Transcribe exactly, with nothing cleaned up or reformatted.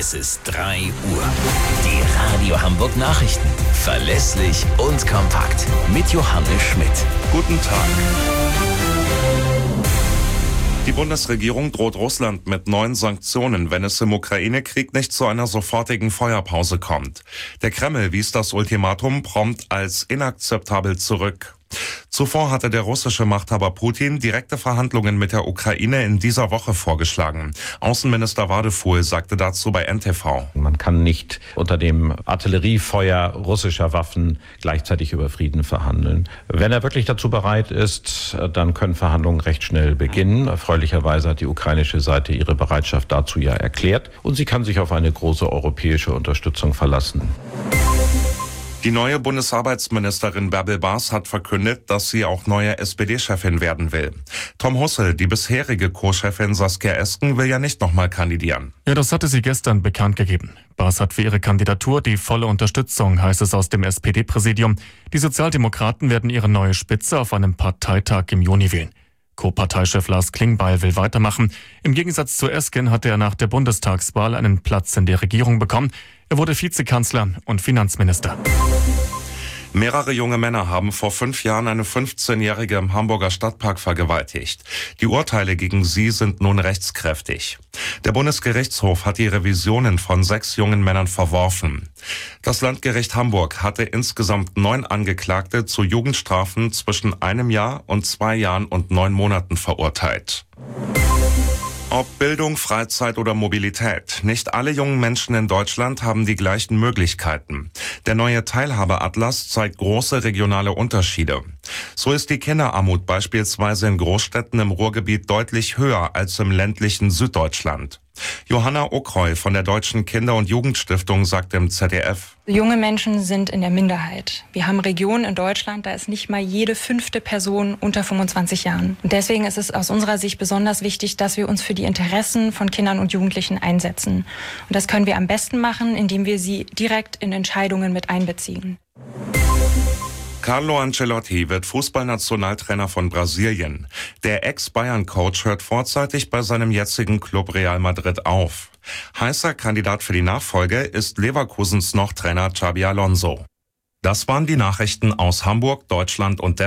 Es ist drei Uhr. Die Radio Hamburg Nachrichten. Verlässlich und kompakt. Mit Johannes Schmidt. Guten Tag. Die Bundesregierung droht Russland mit neuen Sanktionen, wenn es im Ukraine-Krieg nicht zu einer sofortigen Feuerpause kommt. Der Kreml wies das Ultimatum prompt als inakzeptabel zurück. Zuvor hatte der russische Machthaber Putin direkte Verhandlungen mit der Ukraine in dieser Woche vorgeschlagen. Außenminister Wadefuhl sagte dazu bei N T V. Man kann nicht unter dem Artilleriefeuer russischer Waffen gleichzeitig über Frieden verhandeln. Wenn er wirklich dazu bereit ist, dann können Verhandlungen recht schnell beginnen. Erfreulicherweise hat die ukrainische Seite ihre Bereitschaft dazu ja erklärt. Und sie kann sich auf eine große europäische Unterstützung verlassen. Die neue Bundesarbeitsministerin Bärbel Baas hat verkündet, dass sie auch neue S P D-Chefin werden will. Tom Hussel, die bisherige Co-Chefin Saskia Esken, will ja nicht nochmal kandidieren. Ja, das hatte sie gestern bekannt gegeben. Baas hat für ihre Kandidatur die volle Unterstützung, heißt es aus dem S P D-Präsidium. Die Sozialdemokraten werden ihre neue Spitze auf einem Parteitag im Juni wählen. Co-Parteichef Lars Klingbeil will weitermachen. Im Gegensatz zu Esken hatte er nach der Bundestagswahl einen Platz in der Regierung bekommen. Er wurde Vizekanzler und Finanzminister. Mehrere junge Männer haben vor fünf Jahren eine fünfzehnjährige im Hamburger Stadtpark vergewaltigt. Die Urteile gegen sie sind nun rechtskräftig. Der Bundesgerichtshof hat die Revisionen von sechs jungen Männern verworfen. Das Landgericht Hamburg hatte insgesamt neun Angeklagte zu Jugendstrafen zwischen einem Jahr und zwei Jahren und neun Monaten verurteilt. Ob Bildung, Freizeit oder Mobilität, nicht alle jungen Menschen in Deutschland haben die gleichen Möglichkeiten. Der neue Teilhabeatlas zeigt große regionale Unterschiede. So ist die Kinderarmut beispielsweise in Großstädten im Ruhrgebiet deutlich höher als im ländlichen Süddeutschland. Johanna Okreu von der Deutschen Kinder- und Jugendstiftung sagt im Z D F: Junge Menschen sind in der Minderheit. Wir haben Regionen in Deutschland, da ist nicht mal jede fünfte Person unter fünfundzwanzig Jahren. Und deswegen ist es aus unserer Sicht besonders wichtig, dass wir uns für die Interessen von Kindern und Jugendlichen einsetzen. Und das können wir am besten machen, indem wir sie direkt in Entscheidungen mit einbeziehen. Carlo Ancelotti wird Fußballnationaltrainer von Brasilien. Der Ex-Bayern-Coach hört vorzeitig bei seinem jetzigen Club Real Madrid auf. Heißer Kandidat für die Nachfolge ist Leverkusens noch Trainer Xabi Alonso. Das waren die Nachrichten aus Hamburg, Deutschland und der